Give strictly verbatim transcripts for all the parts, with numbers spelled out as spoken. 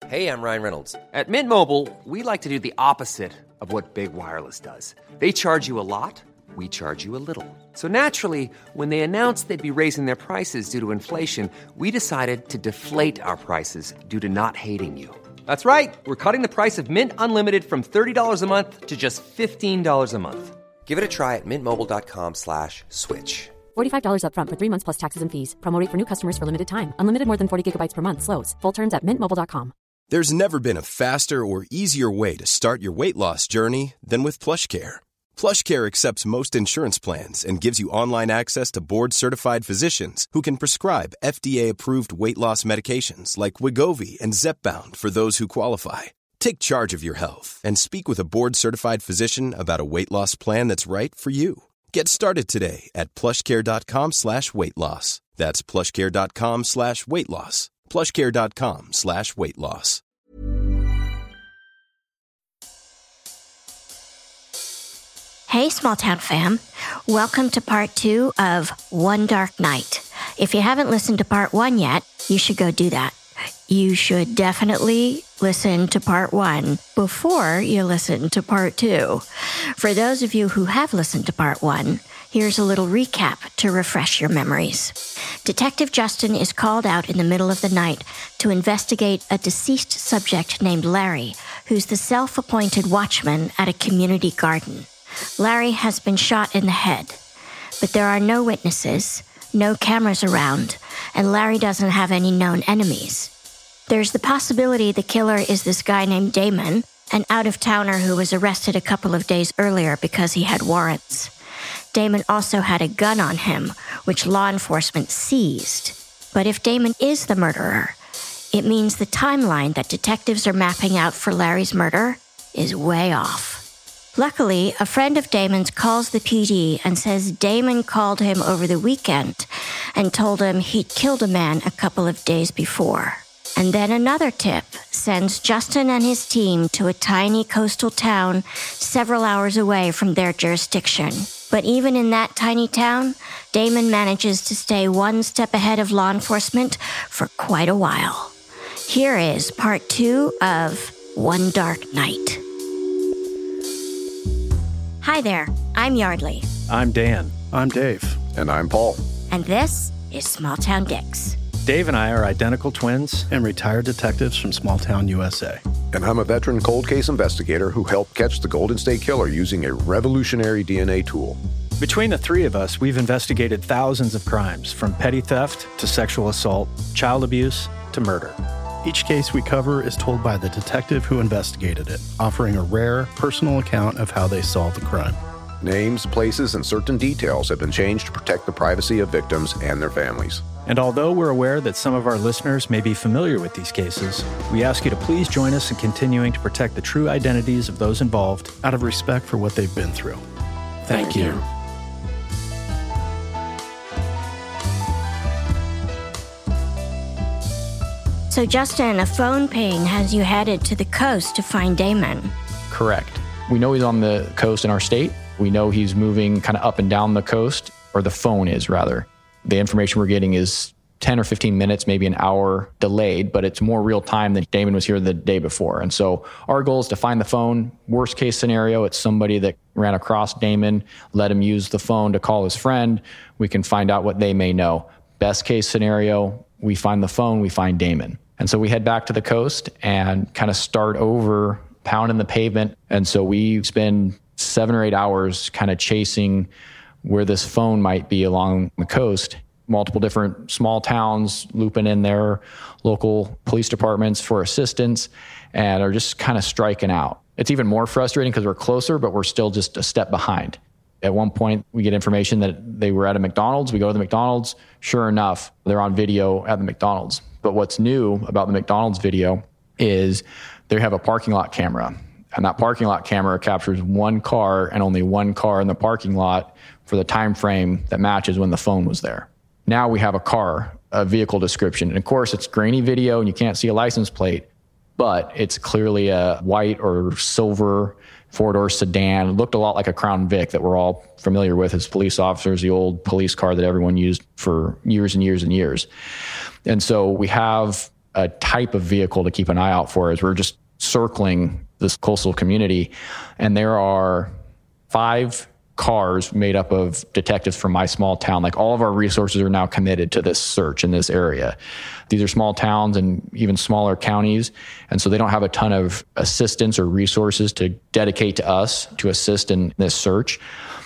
Hey, I'm Ryan Reynolds. At Mint Mobile, we like to do the opposite of what Big Wireless does. They charge you a lot, we charge you a little. So naturally, when they announced they'd be raising their prices due to inflation, we decided to deflate our prices due to not hating you. That's right. We're cutting the price of Mint Unlimited from thirty dollars a month to just fifteen dollars a month. Give it a try at mintmobile.com slash switch. forty-five dollars up front for three months plus taxes and fees. Promo rate for new customers for limited time. Unlimited more than forty gigabytes per month slows. Full terms at mint mobile dot com. There's never been a faster or easier way to start your weight loss journey than with PlushCare. PlushCare accepts most insurance plans and gives you online access to board-certified physicians who can prescribe F D A-approved weight loss medications like Wegovy and Zepbound for those who qualify. Take charge of your health and speak with a board-certified physician about a weight loss plan that's right for you. Get started today at plushcare.com slash weight loss. That's plushcare.com slash weight loss. plushcare.com slash weight loss. Hey, Small Town fam. Welcome to part two of One Dark Night. If you haven't listened to part one yet, you should go do that. You should definitely listen to part one before you listen to part two. For those of you who have listened to part one, here's a little recap to refresh your memories. Detective Justin is called out in the middle of the night to investigate a deceased subject named Larry, who's the self-appointed watchman at a community garden. Larry has been shot in the head, but there are no witnesses, no cameras around, and Larry doesn't have any known enemies. There's the possibility the killer is this guy named Damon, an out-of-towner who was arrested a couple of days earlier because he had warrants. Damon also had a gun on him, which law enforcement seized. But if Damon is the murderer, it means the timeline that detectives are mapping out for Larry's murder is way off. Luckily, a friend of Damon's calls the P D and says Damon called him over the weekend and told him he'd killed a man a couple of days before. And then another tip sends Justin and his team to a tiny coastal town several hours away from their jurisdiction. But even in that tiny town, Damon manages to stay one step ahead of law enforcement for quite a while. Here is part two of One Dark Night. Hi there, I'm Yardley. I'm Dan. I'm Dave. And I'm Paul. And this is Small Town Dicks. Dave and I are identical twins and retired detectives from Small Town U S A. And I'm a veteran cold case investigator who helped catch the Golden State Killer using a revolutionary D N A tool. Between the three of us, we've investigated thousands of crimes, from petty theft to sexual assault, child abuse to murder. Each case we cover is told by the detective who investigated it, offering a rare, personal account of how they solved the crime. Names, places, and certain details have been changed to protect the privacy of victims and their families. And although we're aware that some of our listeners may be familiar with these cases, we ask you to please join us in continuing to protect the true identities of those involved out of respect for what they've been through. Thank, Thank you. you. So, Justin, a phone ping has you headed to the coast to find Damon. Correct. We know he's on the coast in our state. We know he's moving kind of up and down the coast, or the phone is, rather. The information we're getting is ten or fifteen minutes, maybe an hour delayed, but it's more real time than Damon was here the day before. And so our goal is to find the phone. Worst case scenario, it's somebody that ran across Damon, let him use the phone to call his friend. We can find out what they may know. Best case scenario, we find the phone, we find Damon. And so we head back to the coast and kind of start over, pounding the pavement. And so we spend seven or eight hours kind of chasing where this phone might be along the coast. Multiple different small towns looping in their local police departments for assistance, and are just kind of striking out. It's even more frustrating because we're closer, but we're still just a step behind. At one point, we get information that they were at a McDonald's. We go to the McDonald's. Sure enough, they're on video at the McDonald's. But what's new about the McDonald's video is they have a parking lot camera. And that parking lot camera captures one car and only one car in the parking lot for the time frame that matches when the phone was there. Now we have a car, a vehicle description. And of course, it's grainy video and you can't see a license plate, but it's clearly a white or silver four-door sedan. It looked a lot like a Crown Vic that we're all familiar with as police officers, the old police car that everyone used for years and years and years. And so we have a type of vehicle to keep an eye out for as we're just circling this coastal community. And there are five cars made up of detectives from my small town. Like all of our resources are now committed to this search in this area. These are small towns and even smaller counties. And so they don't have a ton of assistance or resources to dedicate to us to assist in this search.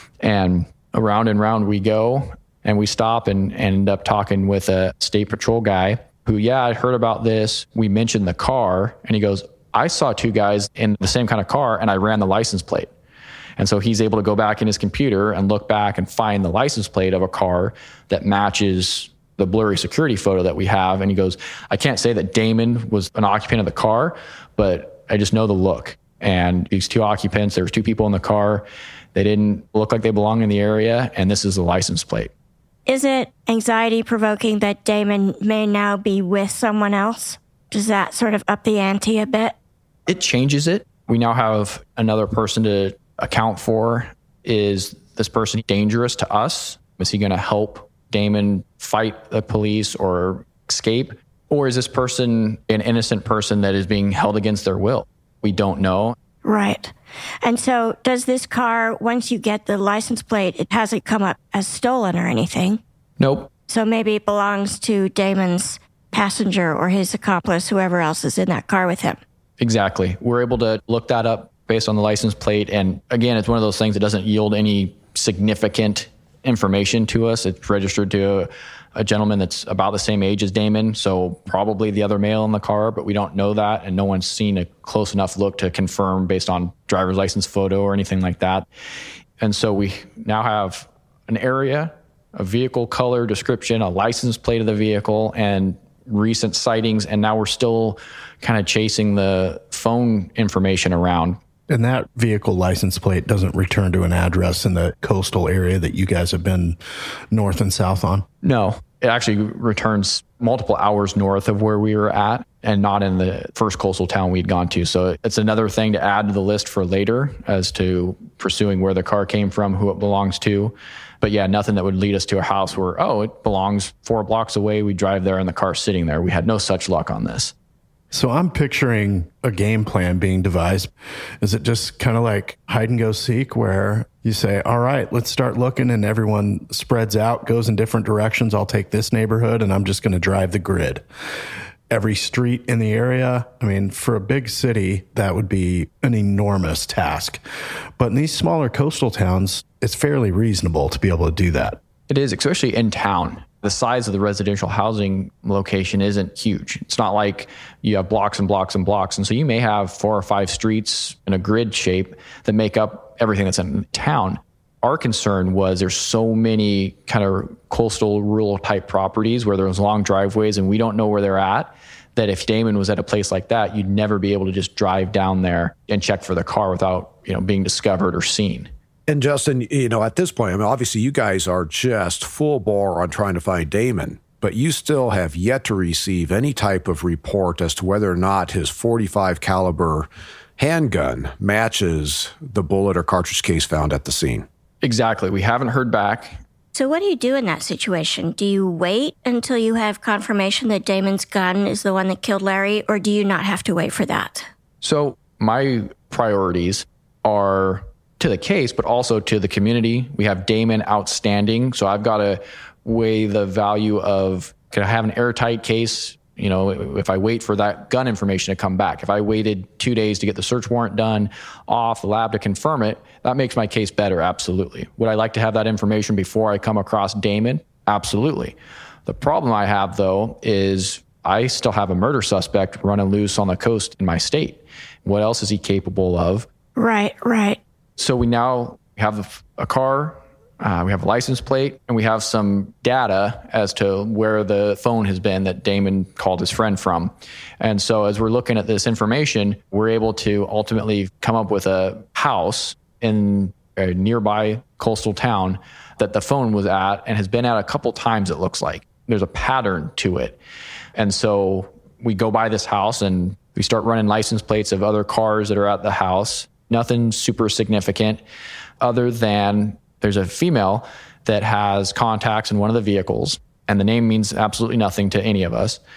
And around and round we go, and we stop and, and end up talking with a state patrol guy who, yeah, I heard about this. We mentioned the car, and he goes, I saw two guys in the same kind of car and I ran the license plate. And so he's able to go back in his computer and look back and find the license plate of a car that matches the blurry security photo that we have. And he goes, I can't say that Damon was an occupant of the car, but I just know the look. And these two occupants, there was two people in the car. They didn't look like they belonged in the area. And this is the license plate. Is it anxiety provoking that Damon may now be with someone else? Does that sort of up the ante a bit? It changes it. We now have another person to account for. Is this person dangerous to us? Is he going to help Damon fight the police or escape? Or is this person an innocent person that is being held against their will? We don't know. Right. And so does this car, once you get the license plate, it hasn't come up as stolen or anything? Nope. So maybe it belongs to Damon's passenger or his accomplice, whoever else is in that car with him. Exactly. We're able to look that up based on the license plate. And again, it's one of those things that doesn't yield any significant information to us. It's registered to a, a gentleman that's about the same age as Damon, so probably the other male in the car, but we don't know that. And no one's seen a close enough look to confirm based on driver's license photo or anything like that. And so we now have an area, a vehicle color description, a license plate of the vehicle, and recent sightings. And now we're still kind of chasing the phone information around. And that vehicle license plate doesn't return to an address in the coastal area that you guys have been north and south on? No, it actually returns multiple hours north of where we were at and not in the first coastal town we'd gone to. So it's another thing to add to the list for later as to pursuing where the car came from, who it belongs to. But yeah, nothing that would lead us to a house where, oh, it belongs four blocks away. We drive there and the car's sitting there. We had no such luck on this. So I'm picturing a game plan being devised. Is it just kind of like hide and go seek where you say, all right, let's start looking, and everyone spreads out, goes in different directions. I'll take this neighborhood and I'm just going to drive the grid. Every street in the area. I mean, for a big city, that would be an enormous task. But in these smaller coastal towns, it's fairly reasonable to be able to do that. It is, especially in town. The size of the residential housing location isn't huge. It's not like you have blocks and blocks and blocks. And so you may have four or five streets in a grid shape that make up everything that's in town. Our concern was there's so many kind of coastal rural type properties where there's long driveways and we don't know where they're at, that if Damon was at a place like that, you'd never be able to just drive down there and check for the car without, you know, being discovered or seen. And Justin, you know, at this point, I mean, obviously you guys are just full bore on trying to find Damon, but you still have yet to receive any type of report as to whether or not his forty-five caliber handgun matches the bullet or cartridge case found at the scene. Exactly. We haven't heard back. So what do you do in that situation? Do you wait until you have confirmation that Damon's gun is the one that killed Larry, or do you not have to wait for that? So my priorities are to the case, but also to the community. We have Damon outstanding. So I've got to weigh the value of, can I have an airtight case? You know, if I wait for that gun information to come back, if I waited two days to get the search warrant done, off the lab to confirm it, that makes my case better. Absolutely. Would I like to have that information before I come across Damon? Absolutely. The problem I have though, is I still have a murder suspect running loose on the coast in my state. What else is he capable of? Right, right. So we now have a car, uh, we have a license plate, and we have some data as to where the phone has been that Damon called his friend from. And so as we're looking at this information, we're able to ultimately come up with a house in a nearby coastal town that the phone was at and has been at a couple times, it looks like. There's a pattern to it. And so we go by this house and we start running license plates of other cars that are at the house. Nothing super significant other than there's a female that has contacts in one of the vehicles, and the name means absolutely nothing to any of us.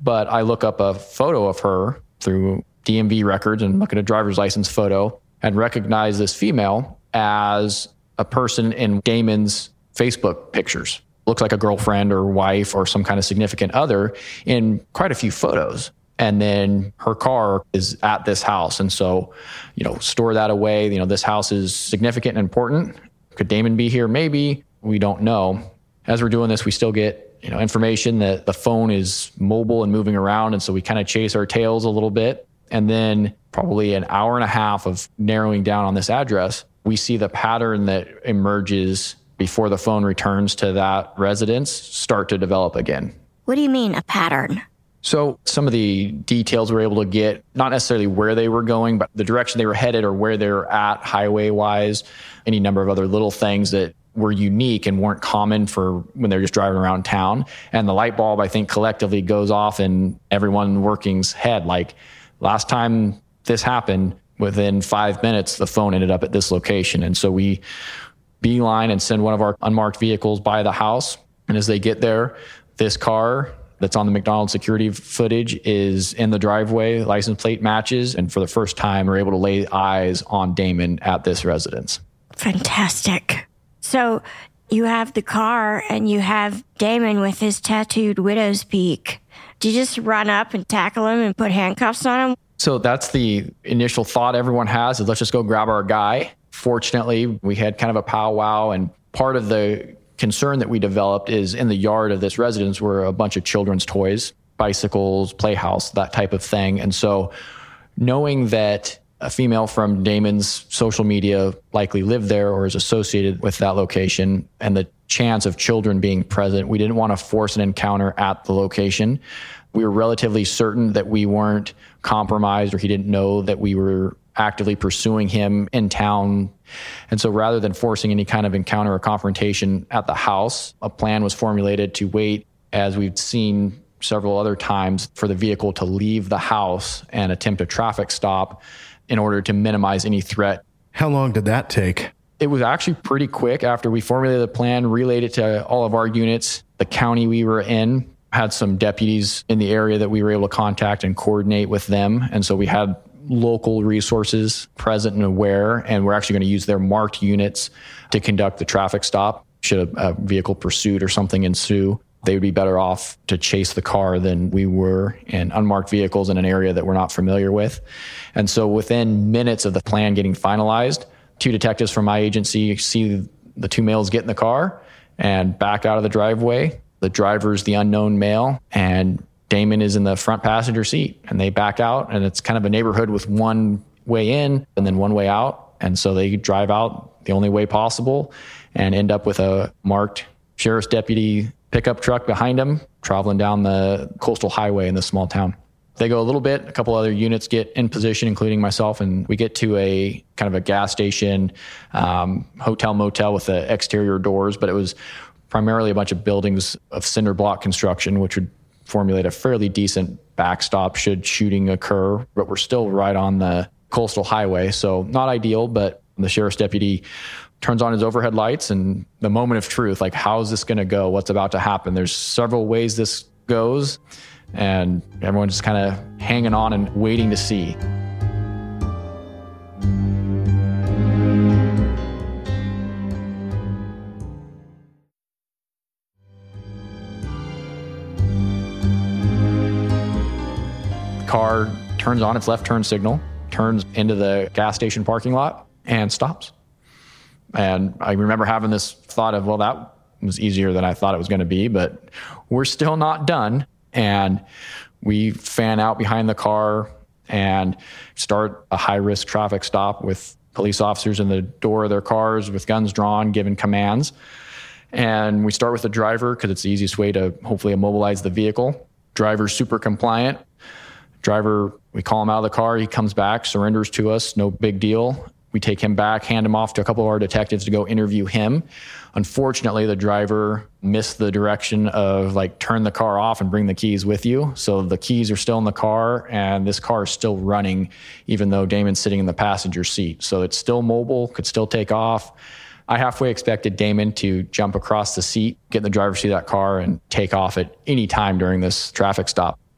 But I look up a photo of her through D M V records and look at a driver's license photo and recognize this female as a person in Damon's Facebook pictures. Looks like a girlfriend or wife or some kind of significant other in quite a few photos. And then her car is at this house. And so, you know, store that away. You know, this house is significant and important. Could Damon be here? Maybe. We don't know. As we're doing this, we still get, you know, information that the phone is mobile and moving around. And so we kind of chase our tails a little bit. And then probably an hour and a half of narrowing down on this address, we see the pattern that emerges before the phone returns to that residence start to develop again. What do you mean, a pattern? So some of the details we're able to get, not necessarily where they were going, but the direction they were headed or where they were at highway-wise, any number of other little things that were unique and weren't common for when they're just driving around town. And the light bulb, I think, collectively goes off in everyone working's head. Like, last time this happened, within five minutes, the phone ended up at this location. And so we beeline and send one of our unmarked vehicles by the house. And as they get there, this car that's on the McDonald's security footage is in the driveway, license plate matches. And for the first time, we're able to lay eyes on Damon at this residence. Fantastic. So you have the car and you have Damon with his tattooed widow's peak. Do you just run up and tackle him and put handcuffs on him? So that's the initial thought everyone has, is let's just go grab our guy. Fortunately, we had kind of a powwow, and part of the concern that we developed is in the yard of this residence were a bunch of children's toys, bicycles, playhouse, that type of thing. And so knowing that a female from Damon's social media likely lived there or is associated with that location, and the chance of children being present, we didn't want to force an encounter at the location. We were relatively certain that we weren't compromised or he didn't know that we were actively pursuing him in town. And so rather than forcing any kind of encounter or confrontation at the house, a plan was formulated to wait, as we've seen several other times, for the vehicle to leave the house and attempt a traffic stop in order to minimize any threat. How long did that take? It was actually pretty quick. After we formulated the plan, relayed it to all of our units, the county we were in had some deputies in the area that we were able to contact and coordinate with them. And so we had local resources present and aware, and we're actually going to use their marked units to conduct the traffic stop. Should a, a vehicle pursuit or something ensue, they would be better off to chase the car than we were in unmarked vehicles in an area that we're not familiar with. And so within minutes of the plan getting finalized, two detectives from my agency see the two males get in the car and back out of the driveway. The driver's the unknown male, and Damon is in the front passenger seat, and they back out, and it's kind of a neighborhood with one way in and then one way out. And so they drive out the only way possible and end up with a marked sheriff's deputy pickup truck behind them traveling down the coastal highway in this small town. They go a little bit, a couple other units get in position, including myself, and we get to a kind of a gas station, um, hotel motel with the exterior doors, but it was primarily a bunch of buildings of cinder block construction, which would formulate a fairly decent backstop should shooting occur, but we're still right on the coastal highway. So not ideal, but the sheriff's deputy turns on his overhead lights, and the moment of truth, like, how's this going to go? What's about to happen? There's several ways this goes, and everyone's just kind of hanging on and waiting to see. Car turns on its left turn signal, turns into the gas station parking lot, and stops. And I remember having this thought of, well, that was easier than I thought it was going to be, but we're still not done. And we fan out behind the car and start a high-risk traffic stop with police officers in the door of their cars with guns drawn, giving commands. And we start with the driver because it's the easiest way to hopefully immobilize the vehicle. Driver's super compliant. Driver, we call him out of the car. He comes back, surrenders to us. No big deal. We take him back, hand him off to a couple of our detectives to go interview him. Unfortunately, the driver missed the direction of, like, turn the car off and bring the keys with you. So the keys are still in the car, and this car is still running, even though Damon's sitting in the passenger seat. So it's still mobile, could still take off. I halfway expected Damon to jump across the seat, get in the driver's seat of that car, and take off at any time during this traffic stop.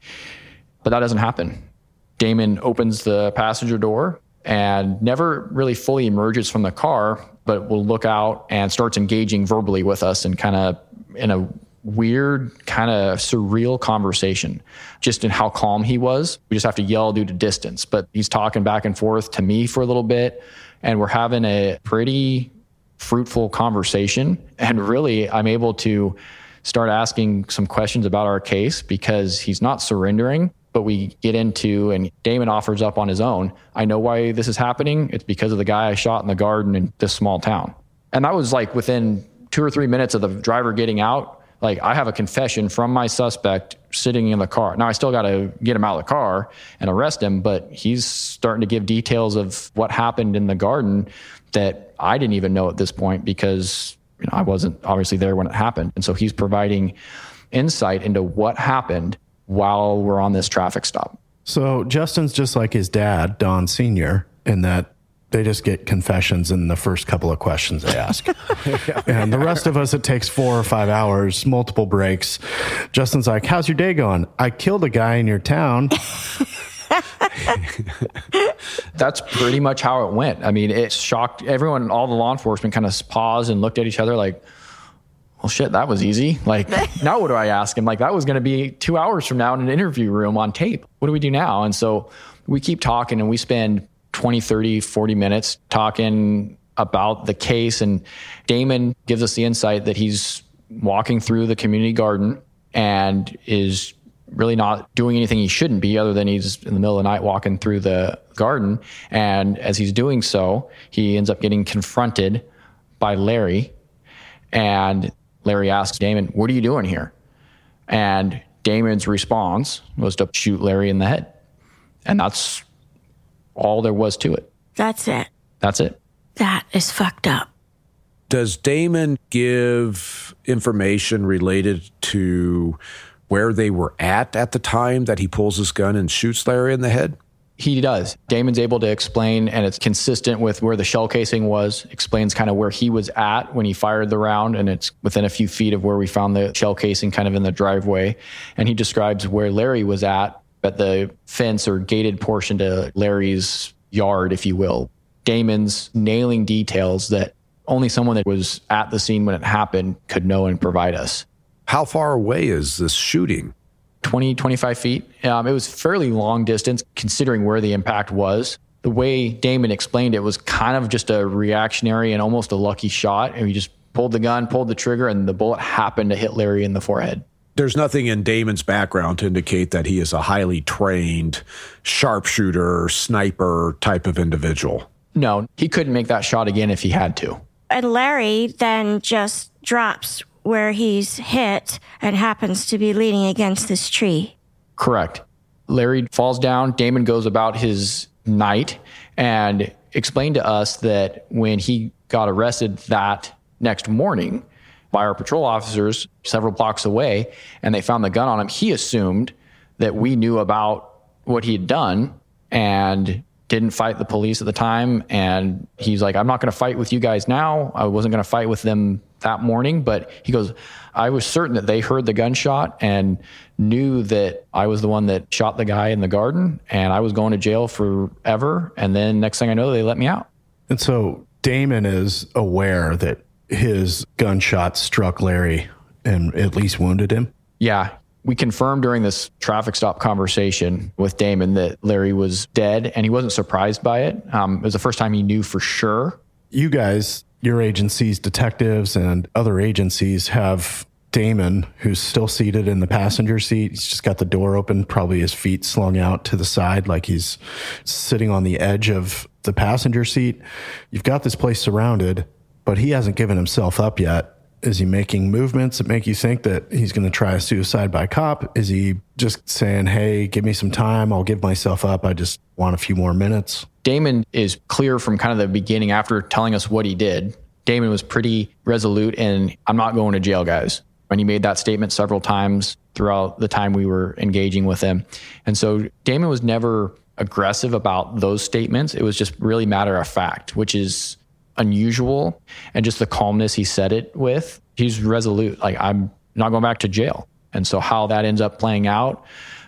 But that doesn't happen. Damon opens the passenger door and never really fully emerges from the car, but will look out and starts engaging verbally with us and kind of in a weird, kind of surreal conversation, just in how calm he was. We just have to yell due to distance, but he's talking back and forth to me for a little bit, and we're having a pretty fruitful conversation. And really, I'm able to start asking some questions about our case because he's not surrendering. But we get into, and Damon offers up on his own, I know why this is happening. It's because of the guy I shot in the garden in this small town. And that was like within two or three minutes of the driver getting out. Like, I have a confession from my suspect sitting in the car. Now, I still got to get him out of the car and arrest him, but he's starting to give details of what happened in the garden that I didn't even know at this point because, you know, I wasn't obviously there when it happened. And so he's providing insight into what happened while we're on this traffic stop. So Justin's just like his dad, Don Senior, in that they just get confessions in the first couple of questions they ask. And the rest of us, it takes four or five hours, multiple breaks. Justin's like, how's your day going? I killed a guy in your town. That's pretty much how it went. I mean, it shocked everyone. All the law enforcement kind of paused and looked at each other like, well, shit, that was easy. Like, now what do I ask him? Like, that was going to be two hours from now in an interview room on tape. What do we do now? And so we keep talking, and we spend twenty, thirty, forty minutes talking about the case. And Damon gives us the insight that he's walking through the community garden and is really not doing anything he shouldn't be, other than he's in the middle of the night walking through the garden. And as he's doing so, he ends up getting confronted by Larry. And Larry asks Damon, what are you doing here? And Damon's response was to shoot Larry in the head. And that's all there was to it. That's it. That's it. That is fucked up. Does Damon give information related to where they were at at the time that he pulls his gun and shoots Larry in the head? He does. Damon's able to explain, and it's consistent with where the shell casing was, explains kind of where he was at when he fired the round, and it's within a few feet of where we found the shell casing kind of in the driveway. And he describes where Larry was at, at the fence or gated portion to Larry's yard, if you will. Damon's nailing details that only someone that was at the scene when it happened could know and provide us. How far away is this shooting? twenty, twenty-five feet. Um, it was fairly long distance considering where the impact was. The way Damon explained it was kind of just a reactionary and almost a lucky shot. And he just pulled the gun, pulled the trigger, and the bullet happened to hit Larry in the forehead. There's nothing in Damon's background to indicate that he is a highly trained sharpshooter, sniper type of individual. No, he couldn't make that shot again if he had to. And Larry then just drops where he's hit and happens to be leaning against this tree. Correct. Larry falls down. Damon goes about his night and explained to us that when he got arrested that next morning by our patrol officers several blocks away, and they found the gun on him, he assumed that we knew about what he had done and didn't fight the police at the time. And he's like, I'm not going to fight with you guys now. I wasn't going to fight with them that morning. But he goes, I was certain that they heard the gunshot and knew that I was the one that shot the guy in the garden, and I was going to jail forever. And then next thing I know, they let me out. And so Damon is aware that his gunshot struck Larry and at least wounded him? Yeah. We confirmed during this traffic stop conversation with Damon that Larry was dead, and he wasn't surprised by it. Um, it was the first time he knew for sure. You guys, your agencies, detectives, and other agencies have Damon, who's still seated in the passenger seat. He's just got the door open, probably his feet slung out to the side like he's sitting on the edge of the passenger seat. You've got this place surrounded, but he hasn't given himself up yet. Is he making movements that make you think that he's going to try a suicide by cop? Is he just saying, hey, give me some time, I'll give myself up, I just want a few more minutes? Damon is clear from kind of the beginning after telling us what he did. Damon was pretty resolute in, I'm not going to jail, guys. And he made that statement several times throughout the time we were engaging with him. And so Damon was never aggressive about those statements. It was just really matter of fact, which is unusual, and just the calmness he said it with. He's resolute. Like, I'm not going back to jail. And so how that ends up playing out,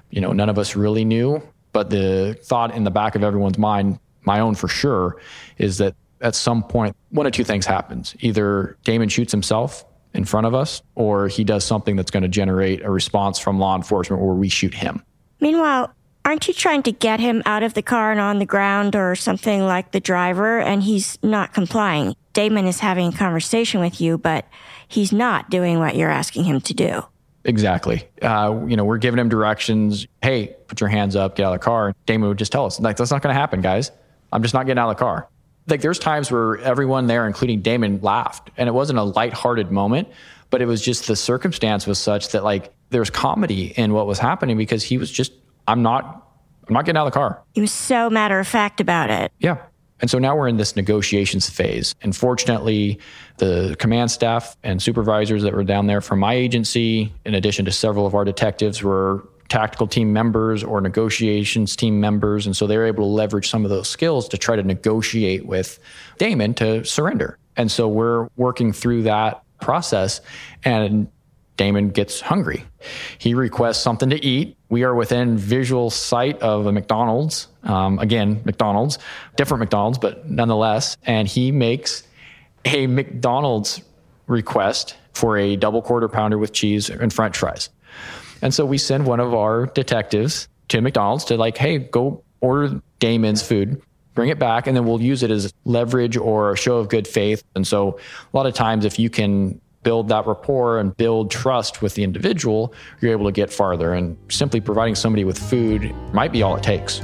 You know, none of us really knew, but the thought in the back of everyone's mind, my own for sure, is that at some point, one of two things happens. Either Damon shoots himself in front of us, or he does something that's going to generate a response from law enforcement where we shoot him. Meanwhile, aren't you trying to get him out of the car and on the ground or something like the driver, and he's not complying? Damon is having a conversation with you, but he's not doing what you're asking him to do. Exactly. Uh, you know, we're giving him directions. Hey, put your hands up, get out of the car. Damon would just tell us, like, that's not going to happen, guys. I'm just not getting out of the car. Like, there's times where everyone there, including Damon, laughed. And it wasn't a lighthearted moment, but it was just the circumstance was such that, like, there's comedy in what was happening because he was just, I'm not, I'm not getting out of the car. He was so matter of fact about it. Yeah. And so now we're in this negotiations phase. And fortunately, the command staff and supervisors that were down there from my agency, in addition to several of our detectives, were tactical team members or negotiations team members. And so they were able to leverage some of those skills to try to negotiate with Damon to surrender. And so we're working through that process, and Damon gets hungry. He requests something to eat. We are within visual sight of a McDonald's. Um, again, McDonald's, different McDonald's, but nonetheless. And he makes a McDonald's request for a double quarter pounder with cheese and French fries. And so we send one of our detectives to McDonald's to, like, hey, go order Damon's food, bring it back, and then we'll use it as leverage or a show of good faith. And so a lot of times if you can build that rapport and build trust with the individual, you're able to get farther. And simply providing somebody with food might be all it takes.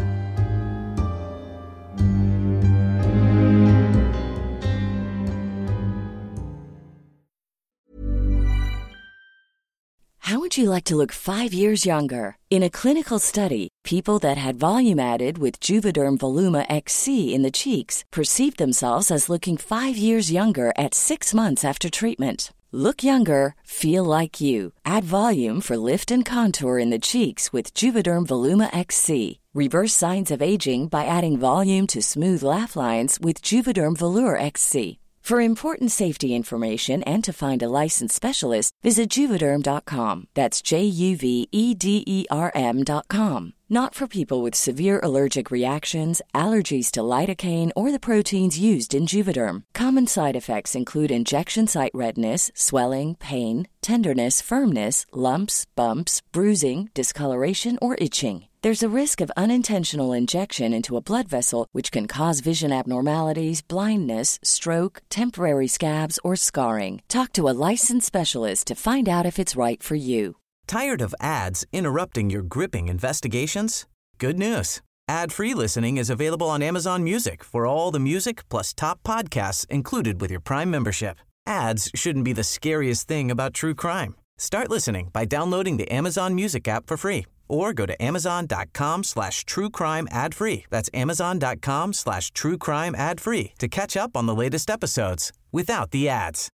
How would you like to look five years younger? In a clinical study, people that had volume added with Juvederm Voluma X C in the cheeks perceived themselves as looking five years younger at six months after treatment. Look younger, feel like you. Add volume for lift and contour in the cheeks with Juvederm Voluma X C. Reverse signs of aging by adding volume to smooth laugh lines with Juvederm Volure X C. For important safety information and to find a licensed specialist, visit Juvederm dot com. That's J U V E D E R M dot com. Not for people with severe allergic reactions, allergies to lidocaine, or the proteins used in Juvederm. Common side effects include injection site redness, swelling, pain, tenderness, firmness, lumps, bumps, bruising, discoloration, or itching. There's a risk of unintentional injection into a blood vessel, which can cause vision abnormalities, blindness, stroke, temporary scabs, or scarring. Talk to a licensed specialist to find out if it's right for you. Tired of ads interrupting your gripping investigations? Good news. Ad-free listening is available on Amazon Music for all the music plus top podcasts included with your Prime membership. Ads shouldn't be the scariest thing about true crime. Start listening by downloading the Amazon Music app for free or go to amazon.com slash true crime ad free. That's amazon.com slash true crime ad free to catch up on the latest episodes without the ads.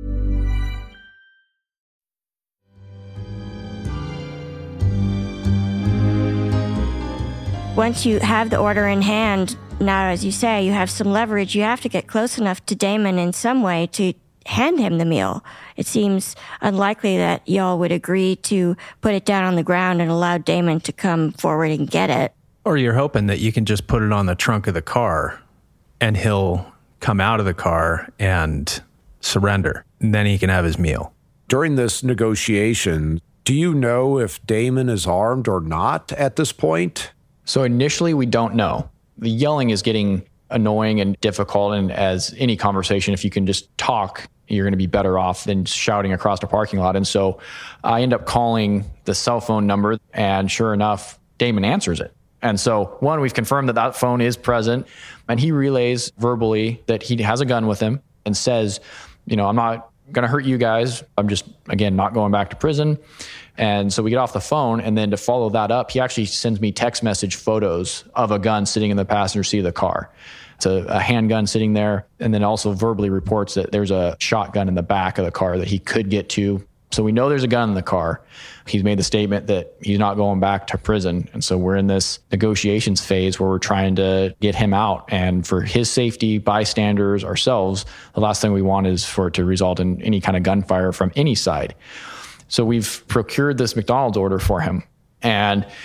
Once you have the order in hand, now, as you say, you have some leverage. You have to get close enough to Damon in some way to hand him the meal. It seems unlikely that y'all would agree to put it down on the ground and allow Damon to come forward and get it. Or you're hoping that you can just put it on the trunk of the car and he'll come out of the car and surrender. And then he can have his meal. During this negotiation, do you know if Damon is armed or not at this point? So initially, we don't know. The yelling is getting annoying and difficult. And as any conversation, if you can just talk, you're going to be better off than shouting across the parking lot. And so I end up calling the cell phone number, and sure enough, Damon answers it. And so, one, we've confirmed that that phone is present, and he relays verbally that he has a gun with him and says, you know, I'm not going to hurt you guys. I'm just, again, not going back to prison. And so we get off the phone, and then to follow that up, he actually sends me text message photos of a gun sitting in the passenger seat of the car. It's a, a handgun sitting there, and then also verbally reports that there's a shotgun in the back of the car that he could get to. So we know there's a gun in the car. He's made the statement that he's not going back to prison. And so we're in this negotiations phase where we're trying to get him out. And for his safety, bystanders, ourselves, the last thing we want is for it to result in any kind of gunfire from any side. So we've procured this McDonald's order for him. And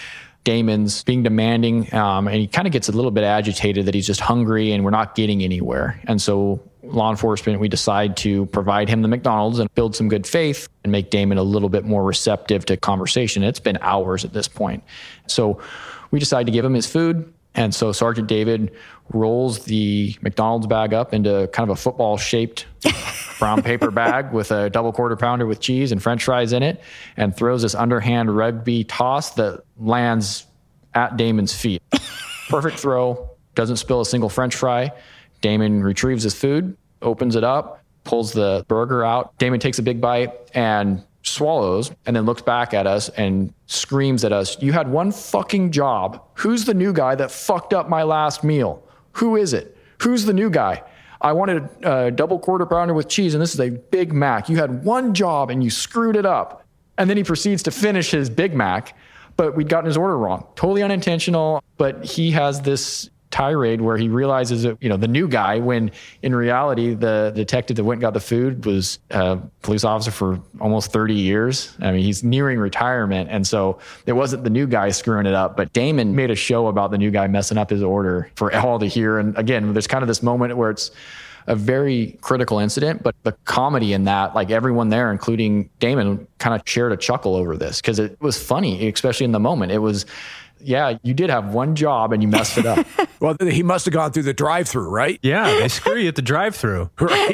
Damon's being demanding, um, and he kind of gets a little bit agitated that he's just hungry and we're not getting anywhere. And so law enforcement, we decide to provide him the McDonald's and build some good faith and make Damon a little bit more receptive to conversation. It's been hours at this point. So we decide to give him his food. And so Sergeant David rolls the McDonald's bag up into kind of a football-shaped brown paper bag with a double quarter pounder with cheese and French fries in it, and throws this underhand rugby toss that lands at Damon's feet. Perfect throw, doesn't spill a single French fry. Damon retrieves his food, opens it up, pulls the burger out. Damon takes a big bite and swallows, and then looks back at us and screams at us, "You had one fucking job. Who's the new guy that fucked up my last meal? Who is it? Who's the new guy? I wanted a double quarter pounder with cheese, and this is a Big Mac. You had one job, and you screwed it up." And then he proceeds to finish his Big Mac, but we'd gotten his order wrong. Totally unintentional, but he has this tirade where he realizes that, you know, the new guy, when in reality, the detective that went and got the food was a police officer for almost thirty years. I mean, he's nearing retirement. And so it wasn't the new guy screwing it up, but Damon made a show about the new guy messing up his order for all to hear. And again, there's kind of this moment where it's a very critical incident, but the comedy in that, like everyone there, including Damon, kind of shared a chuckle over this because it was funny, especially in the moment. It was, yeah, you did have one job and you messed it up. Well, he must have gone through the drive-through, right? Yeah, they screw you at the drive-through. Right.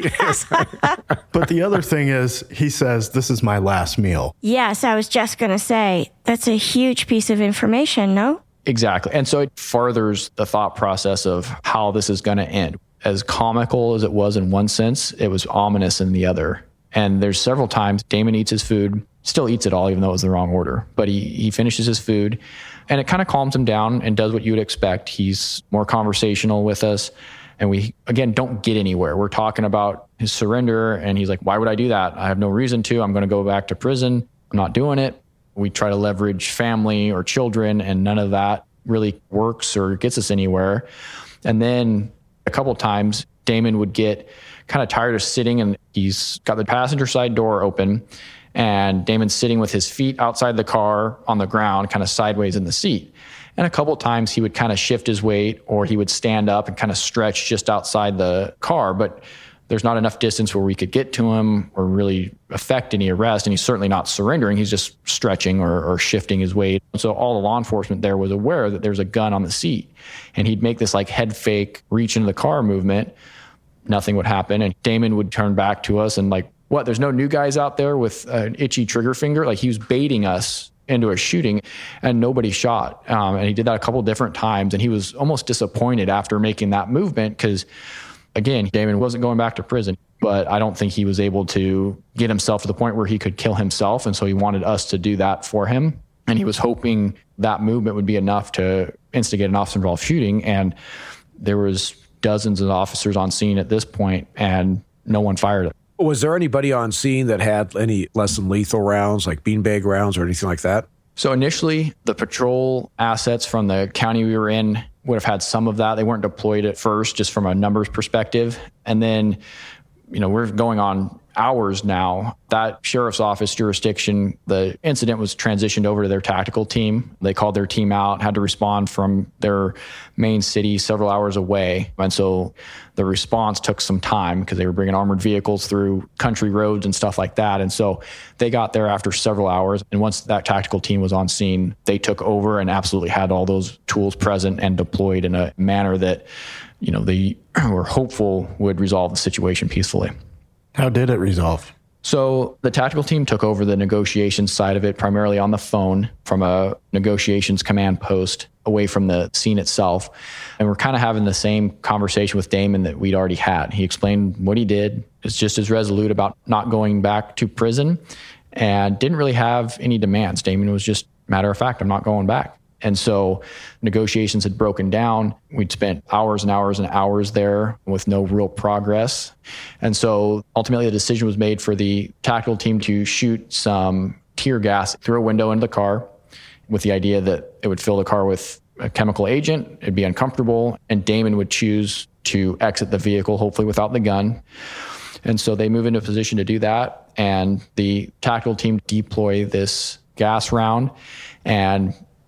But the other thing is, he says, "This is my last meal." Yes, I was just going to say, that's a huge piece of information, no? Exactly. And so it furthers the thought process of how this is going to end. As comical as it was in one sense, it was ominous in the other. And there's several times Damon eats his food, still eats it all, even though it was the wrong order. But he, he finishes his food, and it kind of calms him down and does what you would expect. He's more conversational with us. And we, again, don't get anywhere. We're talking about his surrender, and he's like, "Why would I do that? I have no reason to. I'm going to go back to prison. I'm not doing it." We try to leverage family or children, and none of that really works or gets us anywhere. And then a couple of times, Damon would get kind of tired of sitting, and he's got the passenger side door open, and Damon's sitting with his feet outside the car on the ground, kind of sideways in the seat. And a couple of times he would kind of shift his weight, or he would stand up and kind of stretch just outside the car, but there's not enough distance where we could get to him or really affect any arrest. And he's certainly not surrendering. He's just stretching or, or shifting his weight. So all the law enforcement there was aware that there's a gun on the seat, and he'd make this like head fake reach into the car movement. Nothing would happen. And Damon would turn back to us and like, "What, there's no new guys out there with an itchy trigger finger?" Like he was baiting us into a shooting, and nobody shot. Um, and he did that a couple of different times. And he was almost disappointed after making that movement because, again, Damon wasn't going back to prison, but I don't think he was able to get himself to the point where he could kill himself. And so he wanted us to do that for him. And he was hoping that movement would be enough to instigate an officer-involved shooting. And there was dozens of officers on scene at this point, and no one fired it. Was there anybody on scene that had any less than lethal rounds, like beanbag rounds or anything like that? So initially, the patrol assets from the county we were in would have had some of that. They weren't deployed at first, just from a numbers perspective. And then, you know, we're going on hours now. That sheriff's office jurisdiction, the incident was transitioned over to their tactical team. They called their team out, had to respond from their main city several hours away. And so the response took some time because they were bringing armored vehicles through country roads and stuff like that. And so they got there after several hours. And once that tactical team was on scene, they took over and absolutely had all those tools present and deployed in a manner that, you know, they were hopeful would resolve the situation peacefully. How did it resolve? So the tactical team took over the negotiations side of it, primarily on the phone from a negotiations command post away from the scene itself. And we're kind of having the same conversation with Damon that we'd already had. He explained what he did, is just as resolute about not going back to prison, and didn't really have any demands. Damon was just, matter of fact, I'm not going back. And so negotiations had broken down. We'd spent hours and hours and hours there with no real progress. And so ultimately the decision was made for the tactical team to shoot some tear gas through a window into the car with the idea that it would fill the car with a chemical agent. It'd be uncomfortable, and Damon would choose to exit the vehicle, hopefully without the gun. And so they move into a position to do that. And the tactical team deploy this gas round, and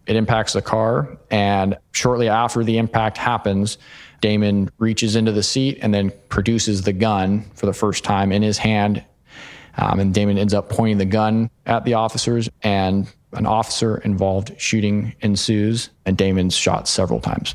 It impacts the car. And shortly after the impact happens, Damon reaches into the seat and then produces the gun for the first time in his hand. Um, and Damon ends up pointing the gun at the officers, and an officer-involved shooting ensues, and Damon's shot several times.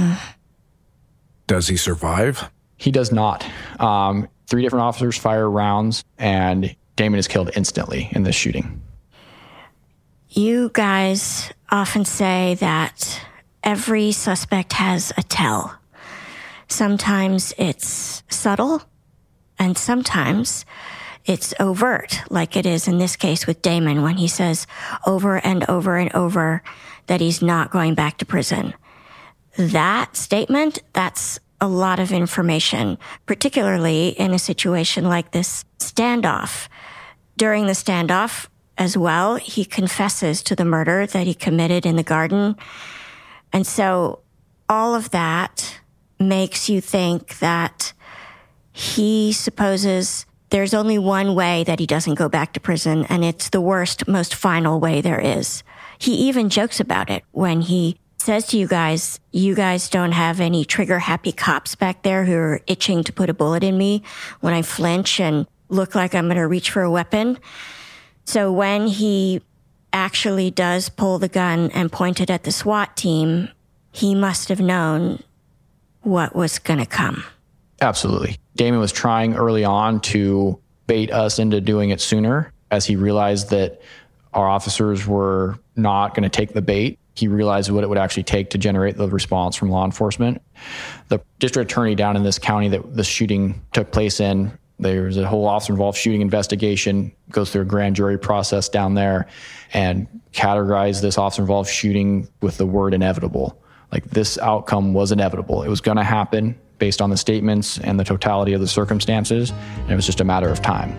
Does he survive? He does not. Um, three different officers fire rounds, and Damon is killed instantly in this shooting. You guys often say that every suspect has a tell. Sometimes it's subtle, and sometimes it's overt, like it is in this case with Damon when he says over and over and over that he's not going back to prison. That statement, that's a lot of information, particularly in a situation like this standoff. During the standoff as well, he confesses to the murder that he committed in the garden. And so all of that makes you think that he supposes there's only one way that he doesn't go back to prison, and it's the worst, most final way there is. He even jokes about it when he says to you guys, you guys don't have any trigger-happy cops back there who are itching to put a bullet in me when I flinch and look like I'm going to reach for a weapon. So when he actually does pull the gun and point it at the SWAT team, he must have known what was going to come. Absolutely. Damon was trying early on to bait us into doing it sooner, as he realized that our officers were not going to take the bait. He realized what it would actually take to generate the response from law enforcement. The district attorney down in this county that the shooting took place in, there's a whole officer-involved shooting investigation, goes through a grand jury process down there, and categorized this officer-involved shooting with the word inevitable. Like, this outcome was inevitable. It was going to happen based on the statements and the totality of the circumstances, and it was just a matter of time.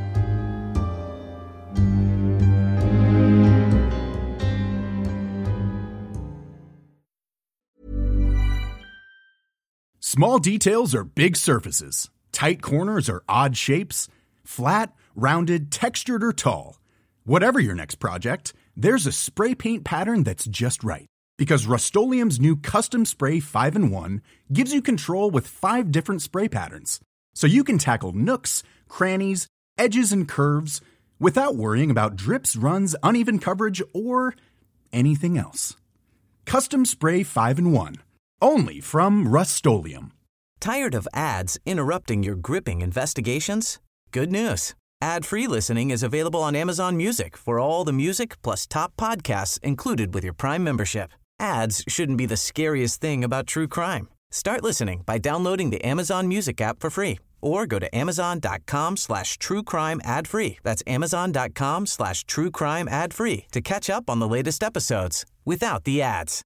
Small details are big surfaces. Tight corners are odd shapes. Flat, rounded, textured, or tall. Whatever your next project, there's a spray paint pattern that's just right. Because Rust-Oleum's new Custom Spray five in one gives you control with five different spray patterns. So you can tackle nooks, crannies, edges, and curves without worrying about drips, runs, uneven coverage, or anything else. Custom Spray five in one. Only from Rust-Oleum. Tired of ads interrupting your gripping investigations? Good news. Ad-free listening is available on Amazon Music for all the music plus top podcasts included with your Prime membership. Ads shouldn't be the scariest thing about true crime. Start listening by downloading the Amazon Music app for free or go to amazon.com slash true crime ad free. That's amazon.com slash true crime ad free to catch up on the latest episodes without the ads.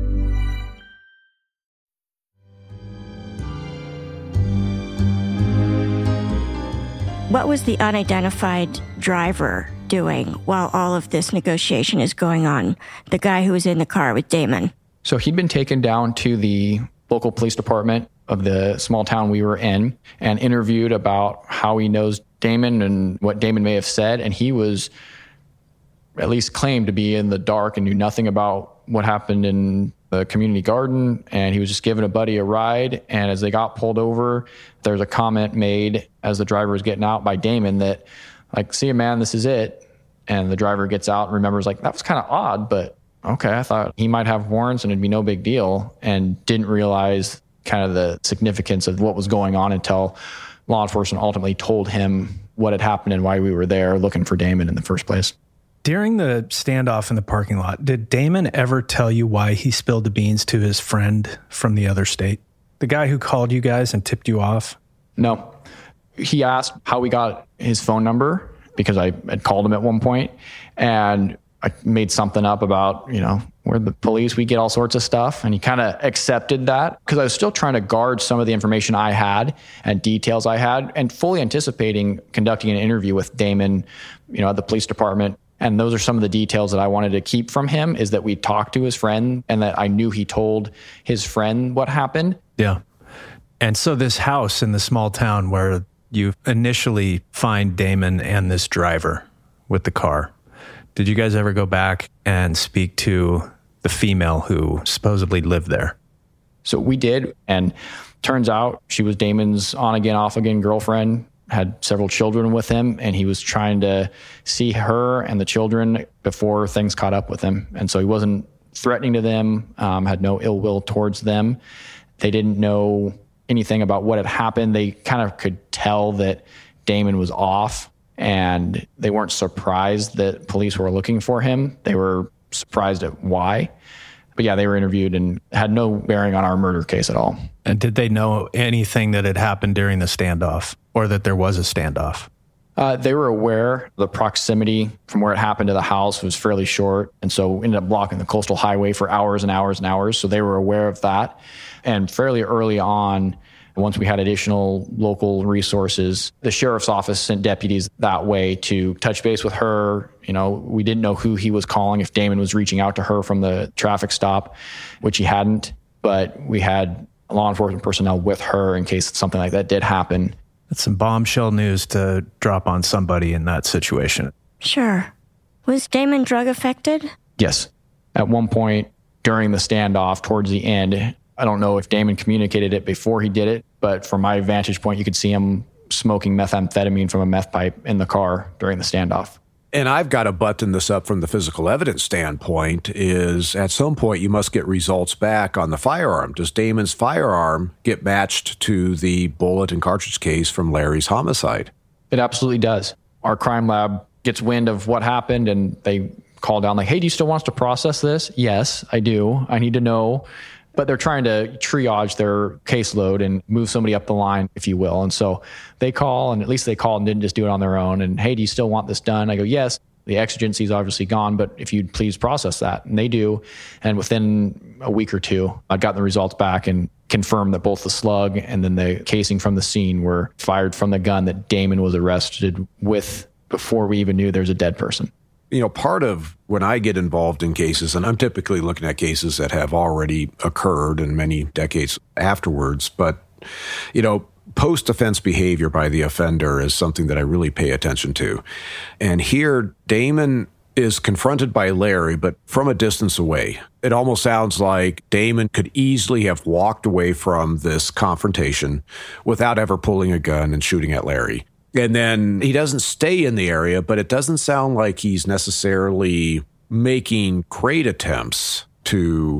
What was the unidentified driver doing while all of this negotiation is going on? The guy who was in the car with Damon. So he'd been taken down to the local police department of the small town we were in and interviewed about how he knows Damon and what Damon may have said. And he was at least claimed to be in the dark and knew nothing about what happened in the community garden. And he was just giving a buddy a ride. And as they got pulled over, there's a comment made as the driver was getting out by Damon that, like, see you, man, this is it. And the driver gets out and remembers, like, that was kind of odd, but okay, I thought he might have warrants and it'd be no big deal, and didn't realize kind of the significance of what was going on until law enforcement ultimately told him what had happened and why we were there looking for Damon in the first place. During the standoff in the parking lot, did Damon ever tell you why he spilled the beans to his friend from the other state? The guy who called you guys and tipped you off? No. He asked how we got his phone number because I had called him at one point, and I made something up about, you know, we're the police, we get all sorts of stuff. And he kind of accepted that because I was still trying to guard some of the information I had and details I had, and fully anticipating conducting an interview with Damon, you know, at the police department. And those are some of the details that I wanted to keep from him, is that we talked to his friend and that I knew he told his friend what happened. Yeah. And so this house in the small town where you initially find Damon and this driver with the car, did you guys ever go back and speak to the female who supposedly lived there? So we did, and turns out she was Damon's on-again, off-again girlfriend, had several children with him, and he was trying to see her and the children before things caught up with him. And so he wasn't threatening to them, um, had no ill will towards them. They didn't know anything about what had happened. They kind of could tell that Damon was off, and they weren't surprised that police were looking for him. They were surprised at why. But yeah, they were interviewed and had no bearing on our murder case at all. And did they know anything that had happened during the standoff, or that there was a standoff? Uh, they were aware the proximity from where it happened to the house was fairly short, and so ended up blocking the coastal highway for hours and hours and hours. So they were aware of that. And fairly early on, once we had additional local resources, the sheriff's office sent deputies that way to touch base with her. You know, we didn't know who he was calling, if Damon was reaching out to her from the traffic stop, which he hadn't. But we had law enforcement personnel with her in case something like that did happen. That's some bombshell news to drop on somebody in that situation. Sure. Was Damon drug affected? Yes. At one point during the standoff, towards the end, I don't know if Damon communicated it before he did it, but from my vantage point, you could see him smoking methamphetamine from a meth pipe in the car during the standoff. And I've got to button this up from the physical evidence standpoint, is at some point you must get results back on the firearm. Does Damon's firearm get matched to the bullet and cartridge case from Larry's homicide? It absolutely does. Our crime lab gets wind of what happened, and they call down like, hey, do you still want us to process this? Yes, I do. I need to know. But they're trying to triage their caseload and move somebody up the line, if you will. And so they call, and at least they called and didn't just do it on their own. And, hey, do you still want this done? I go, yes. The exigency is obviously gone, but if you'd please process that. And they do. And within a week or two, I'd gotten the results back and confirmed that both the slug and then the casing from the scene were fired from the gun that Damon was arrested with before we even knew there was a dead person. You know, part of when I get involved in cases, and I'm typically looking at cases that have already occurred and many decades afterwards, but, you know, post-offense behavior by the offender is something that I really pay attention to. And here, Damon is confronted by Larry, but from a distance away. It almost sounds like Damon could easily have walked away from this confrontation without ever pulling a gun and shooting at Larry. And then he doesn't stay in the area, but it doesn't sound like he's necessarily making great attempts to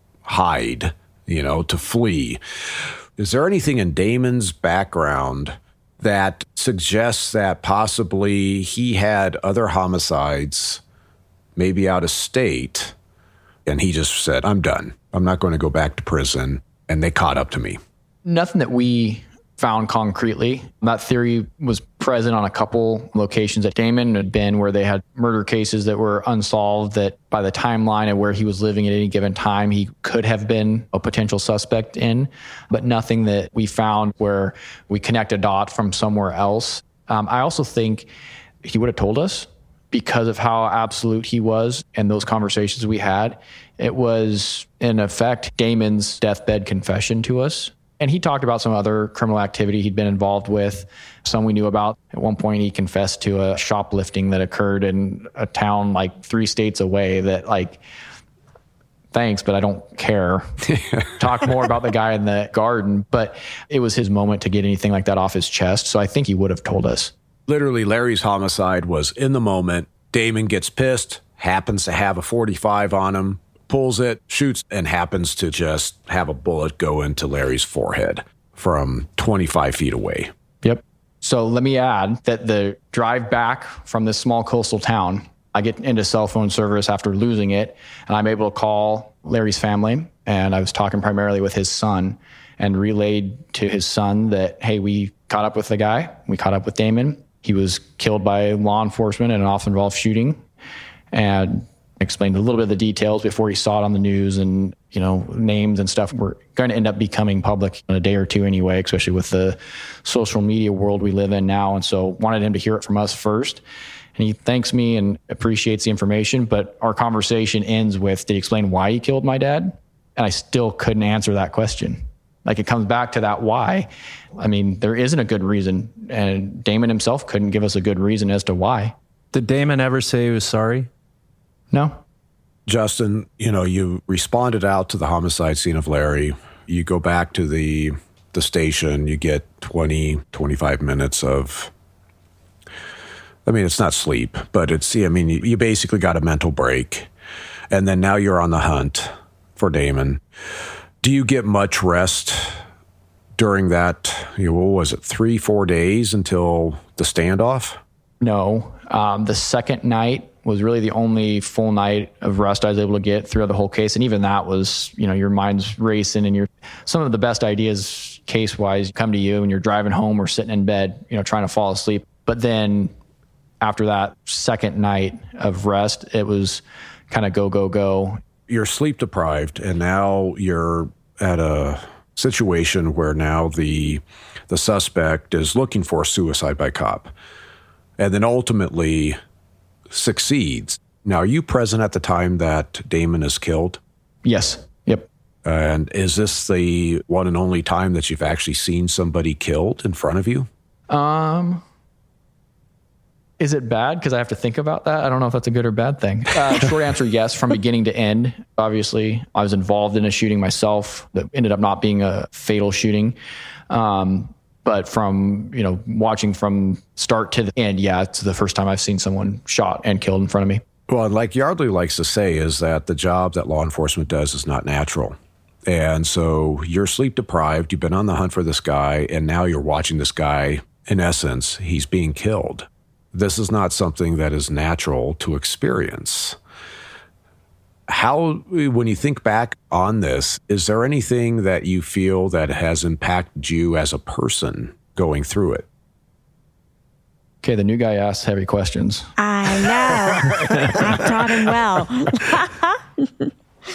hide, you know, to flee. Is there anything in Damon's background that suggests that possibly he had other homicides, maybe out of state, and he just said, I'm done. I'm not going to go back to prison, and they caught up to me? Nothing that we found concretely. That theory was present on a couple locations that Damon had been, where they had murder cases that were unsolved, that by the timeline of where he was living at any given time, he could have been a potential suspect in, but nothing that we found where we connect a dot from somewhere else. Um, I also think he would have told us, because of how absolute he was and those conversations we had. It was, in effect, Damon's deathbed confession to us. And he talked about some other criminal activity he'd been involved with, some we knew about. At one point, he confessed to a shoplifting that occurred in a town like three states away that, like, thanks, but I don't care. Talk more about the guy in the garden. But it was his moment to get anything like that off his chest. So I think he would have told us. Literally, Larry's homicide was in the moment. Damon gets pissed, happens to have a forty-five on him, pulls it, shoots, and happens to just have a bullet go into Larry's forehead from twenty-five feet away. Yep. So let me add that the drive back from this small coastal town, I get into cell phone service after losing it, and I'm able to call Larry's family, and I was talking primarily with his son and relayed to his son that, hey, we caught up with the guy. We caught up with Damon. He was killed by law enforcement in an off-involved shooting, and explained a little bit of the details before he saw it on the news, and, you know, names and stuff were going to end up becoming public in a day or two anyway, especially with the social media world we live in now. And so wanted him to hear it from us first. And he thanks me and appreciates the information, but our conversation ends with, did he explain why he killed my dad? And I still couldn't answer that question. Like, it comes back to that why. I mean, there isn't a good reason, and Damon himself couldn't give us a good reason as to why. Did Damon ever say he was sorry? No. Justin, you know, you responded out to the homicide scene of Larry. You go back to the the station, you get twenty, twenty-five minutes of, I mean, it's not sleep, but it's, I mean, you, you basically got a mental break. And then now you're on the hunt for Damon. Do you get much rest during that, you know, what was it, three, four days until the standoff? No. Um, the second night was really the only full night of rest I was able to get throughout the whole case. And even that was, you know, your mind's racing and you're, some of the best ideas case-wise come to you and you're driving home or sitting in bed, you know, trying to fall asleep. But then after that second night of rest, it was kind of go, go, go. You're sleep deprived and now you're at a situation where now the the suspect is looking for a suicide by cop and then ultimately succeeds. Now, are you present at the time that Damon is killed? Yes. Yep. And is this the one and only time that you've actually seen somebody killed in front of you? Um, is it bad? Because I have to think about that. I don't know if that's a good or bad thing. Uh, short answer, yes, from beginning to end. Obviously, I was involved in a shooting myself that ended up not being a fatal shooting. Um, but from, you know, watching from start to the end, yeah, it's the first time I've seen someone shot and killed in front of me. Well, like Yardley likes to say, is that the job that law enforcement does is not natural. And so you're sleep deprived, you've been on the hunt for this guy, and now you're watching this guy, in essence, he's being killed. This is not something that is natural to experience. How, when you think back on this, is there anything that you feel that has impacted you as a person going through it? Okay, the new guy asks heavy questions. I know. I taught him well.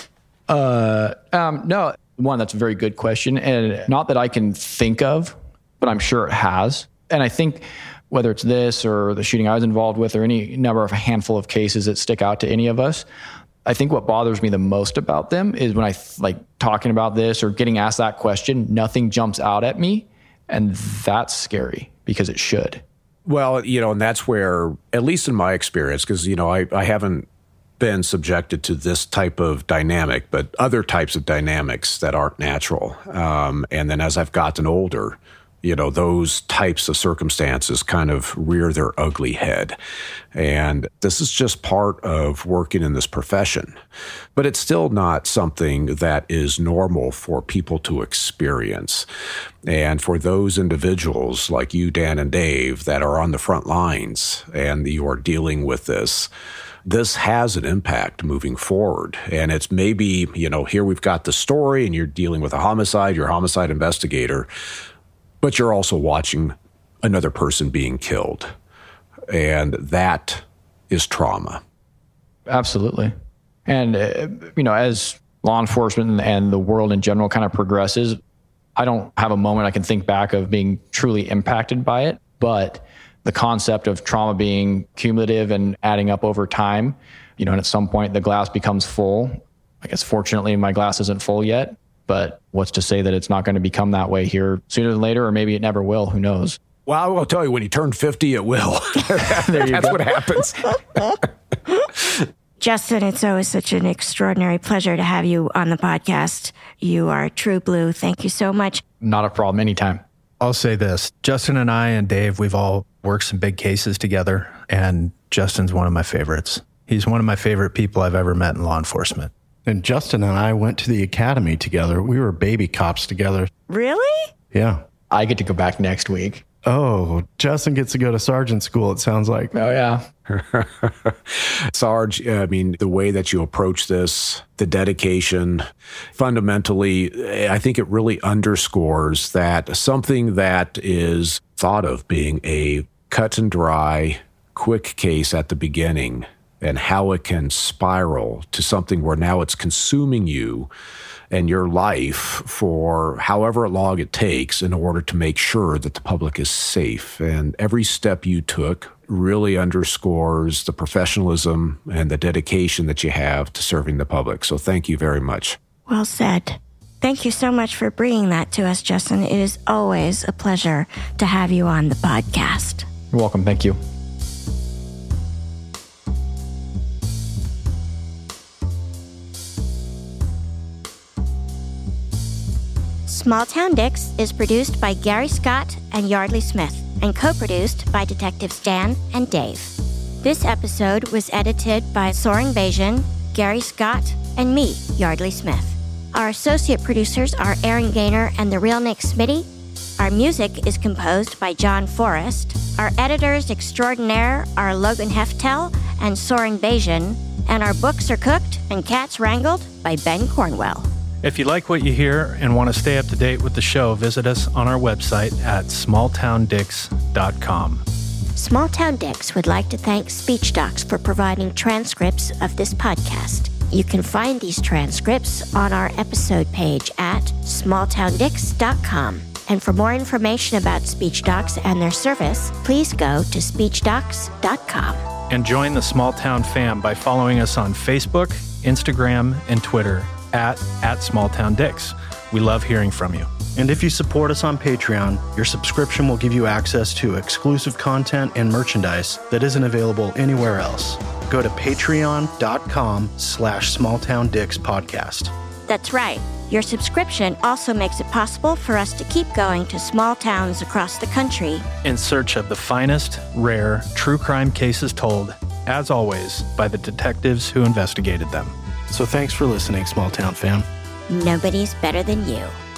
uh, um, no, one, that's a very good question. And not that I can think of, but I'm sure it has. And I think whether it's this or the shooting I was involved with or any number of a handful of cases that stick out to any of us, I think what bothers me the most about them is when I like talking about this or getting asked that question, nothing jumps out at me. And that's scary because it should. Well, you know, and that's where, at least in my experience, because, you know, I, I haven't been subjected to this type of dynamic, but other types of dynamics that aren't natural. Um, and then as I've gotten older, you know, those types of circumstances kind of rear their ugly head. And this is just part of working in this profession. But it's still not something that is normal for people to experience. And for those individuals like you, Dan and Dave, that are on the front lines and you are dealing with this, this has an impact moving forward. And it's maybe, you know, here we've got the story and you're dealing with a homicide, you're a homicide investigator, but you're also watching another person being killed. And that is trauma. Absolutely. And, uh, you know, as law enforcement and the world in general kind of progresses, I don't have a moment I can think back of being truly impacted by it. But the concept of trauma being cumulative and adding up over time, you know, and at some point the glass becomes full. I guess fortunately my glass isn't full yet. But what's to say that it's not going to become that way here sooner than later, or maybe it never will. Who knows? Well, I will tell you, when you turn fifty, it will. That's go. what happens. Justin, it's always such an extraordinary pleasure to have you on the podcast. You are true blue. Thank you so much. Not a problem. Anytime. I'll say this. Justin and I and Dave, we've all worked some big cases together, and Justin's one of my favorites. He's one of my favorite people I've ever met in law enforcement. And Justin and I went to the academy together. We were baby cops together. Really? Yeah. I get to go back next week. Oh, Justin gets to go to sergeant school, it sounds like. Oh, yeah. Sarge, I mean, the way that you approach this, the dedication, fundamentally, I think it really underscores that something that is thought of being a cut and dry, quick case at the beginning and how it can spiral to something where now it's consuming you and your life for however long it takes in order to make sure that the public is safe. And every step you took really underscores the professionalism and the dedication that you have to serving the public. So thank you very much. Well said. Thank you so much for bringing that to us, Justin. It is always a pleasure to have you on the podcast. You're welcome. Thank you. Small Town Dicks is produced by Gary Scott and Yardley Smith and co-produced by Detectives Dan and Dave. This episode was edited by Soren Bajan, Gary Scott, and me, Yardley Smith. Our associate producers are Aaron Gaynor and the real Nick Smitty. Our music is composed by John Forrest. Our editors extraordinaire are Logan Heftel and Soren Bajan, and our books are cooked and cats wrangled by Ben Cornwell. If you like what you hear and want to stay up to date with the show, visit us on our website at small town dicks dot com. Small Town Dicks would like to thank SpeechDocs for providing transcripts of this podcast. You can find these transcripts on our episode page at small town dicks dot com. And for more information about SpeechDocs and their service, please go to speech docs dot com. And join the Small Town fam by following us on Facebook, Instagram, and Twitter at, at SmallTownDicks. We love hearing from you. And if you support us on Patreon, your subscription will give you access to exclusive content and merchandise that isn't available anywhere else. Go to patreon.com slash smalltowndicks podcast. That's right. Your subscription also makes it possible for us to keep going to small towns across the country in search of the finest, rare, true crime cases told, as always, by the detectives who investigated them. So thanks for listening, Small Town fam. Nobody's better than you.